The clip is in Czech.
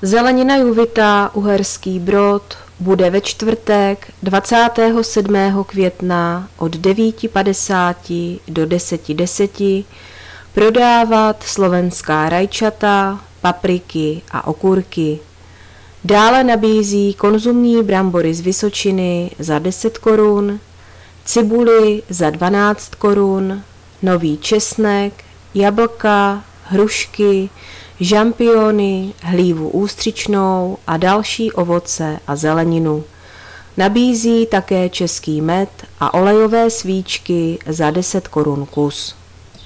Zelenina Juvita, Uherský Brod, bude ve čtvrtek 27. května od 9:50 do 10:10 prodávat slovenská rajčata, papriky a okurky. Dále nabízí konzumní brambory z Vysočiny za 10 korun, cibuli za 12 korun, nový česnek, jablka, hrušky, žampiony, hlívu ústřičnou a další ovoce a zeleninu. Nabízí také český med a olejové svíčky za 10 korun kus.